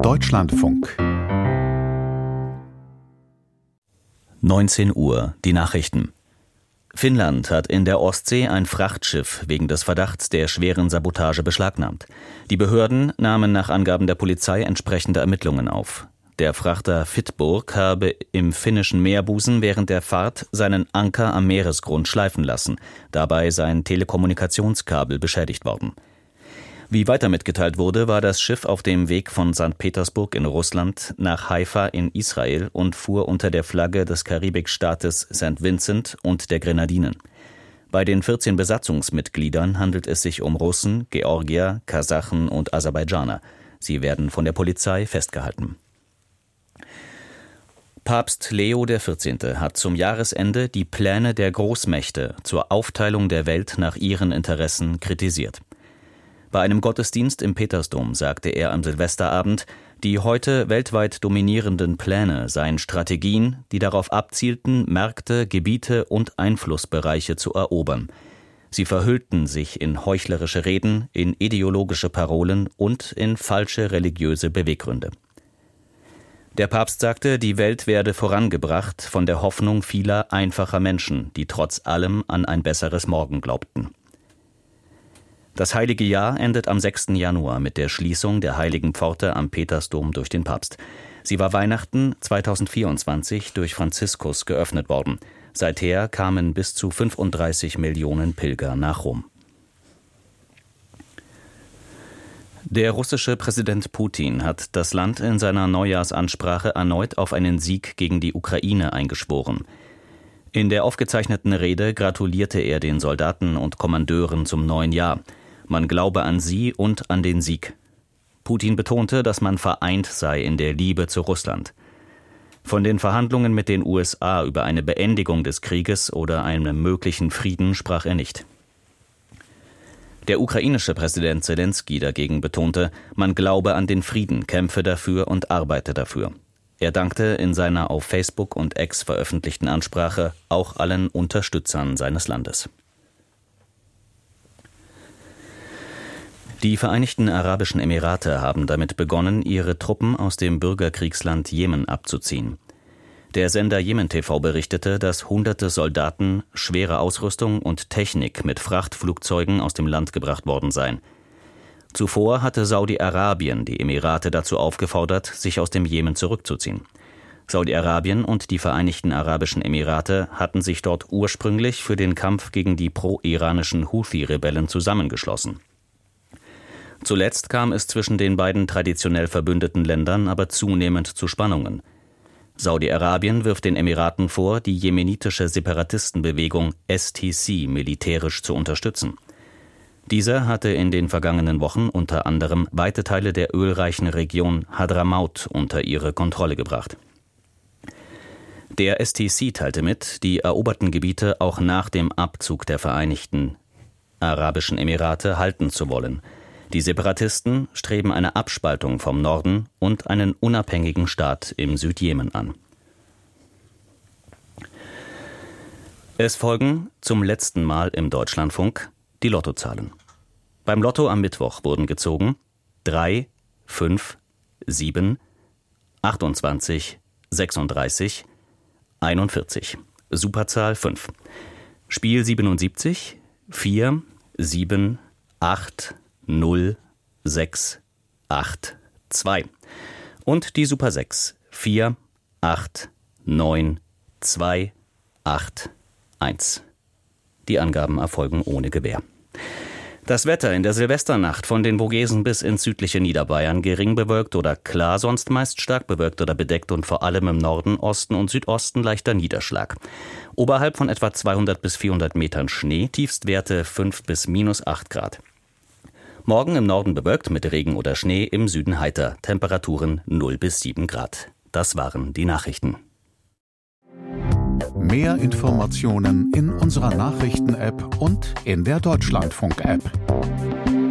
Deutschlandfunk 19 Uhr, die Nachrichten. Finnland hat in der Ostsee ein Frachtschiff wegen des Verdachts der schweren Sabotage beschlagnahmt. Die Behörden nahmen nach Angaben der Polizei entsprechende Ermittlungen auf. Der Frachter Fitburg habe im finnischen Meerbusen während der Fahrt seinen Anker am Meeresgrund schleifen lassen. Dabei seien Telekommunikationskabel beschädigt worden. Wie weiter mitgeteilt wurde, war das Schiff auf dem Weg von St. Petersburg in Russland nach Haifa in Israel und fuhr unter der Flagge des Karibikstaates St. Vincent und der Grenadinen. Bei den 14 Besatzungsmitgliedern handelt es sich um Russen, Georgier, Kasachen und Aserbaidschaner. Sie werden von der Polizei festgehalten. Papst Leo XIV. Hat zum Jahresende die Pläne der Großmächte zur Aufteilung der Welt nach ihren Interessen kritisiert. Bei einem Gottesdienst im Petersdom sagte er am Silvesterabend, die heute weltweit dominierenden Pläne seien Strategien, die darauf abzielten, Märkte, Gebiete und Einflussbereiche zu erobern. Sie verhüllten sich in heuchlerische Reden, in ideologische Parolen und in falsche religiöse Beweggründe. Der Papst sagte, die Welt werde vorangebracht von der Hoffnung vieler einfacher Menschen, die trotz allem an ein besseres Morgen glaubten. Das heilige Jahr endet am 6. Januar mit der Schließung der Heiligen Pforte am Petersdom durch den Papst. Sie war Weihnachten 2024 durch Franziskus geöffnet worden. Seither kamen bis zu 35 Millionen Pilger nach Rom. Der russische Präsident Putin hat das Land in seiner Neujahrsansprache erneut auf einen Sieg gegen die Ukraine eingeschworen. In der aufgezeichneten Rede gratulierte er den Soldaten und Kommandeuren zum neuen Jahr. Man glaube an sie und an den Sieg. Putin betonte, dass man vereint sei in der Liebe zu Russland. Von den Verhandlungen mit den USA über eine Beendigung des Krieges oder einem möglichen Frieden sprach er nicht. Der ukrainische Präsident Selenskyj dagegen betonte, man glaube an den Frieden, kämpfe dafür und arbeite dafür. Er dankte in seiner auf Facebook und X veröffentlichten Ansprache auch allen Unterstützern seines Landes. Die Vereinigten Arabischen Emirate haben damit begonnen, ihre Truppen aus dem Bürgerkriegsland Jemen abzuziehen. Der Sender Jemen TV berichtete, dass hunderte Soldaten, schwere Ausrüstung und Technik mit Frachtflugzeugen aus dem Land gebracht worden seien. Zuvor hatte Saudi-Arabien die Emirate dazu aufgefordert, sich aus dem Jemen zurückzuziehen. Saudi-Arabien und die Vereinigten Arabischen Emirate hatten sich dort ursprünglich für den Kampf gegen die pro-iranischen Houthi-Rebellen zusammengeschlossen. Zuletzt kam es zwischen den beiden traditionell verbündeten Ländern aber zunehmend zu Spannungen. Saudi-Arabien wirft den Emiraten vor, die jemenitische Separatistenbewegung STC militärisch zu unterstützen. Dieser hatte in den vergangenen Wochen unter anderem weite Teile der ölreichen Region Hadramaut unter ihre Kontrolle gebracht. Der STC teilte mit, die eroberten Gebiete auch nach dem Abzug der Vereinigten Arabischen Emirate halten zu wollen. Die Separatisten streben eine Abspaltung vom Norden und einen unabhängigen Staat im Südjemen an. Es folgen zum letzten Mal im Deutschlandfunk die Lottozahlen. Beim Lotto am Mittwoch wurden gezogen 3, 5, 7, 28, 36, 41. Superzahl 5. Spiel 77, 4, 7, 8, 0, 6, 8, 2. Und die Super 6, 4, 8, 9, 2, 8, 1. Die Angaben erfolgen ohne Gewähr. Das Wetter in der Silvesternacht von den Vogesen bis ins südliche Niederbayern gering bewölkt oder klar, sonst meist stark bewölkt oder bedeckt und vor allem im Norden, Osten und Südosten leichter Niederschlag. Oberhalb von etwa 200 bis 400 Metern Schnee, Tiefstwerte 5 bis minus 8 Grad. Morgen im Norden bewölkt mit Regen oder Schnee, im Süden heiter, Temperaturen 0 bis 7 Grad. Das waren die Nachrichten. Mehr Informationen in unserer Nachrichten-App und in der Deutschlandfunk-App.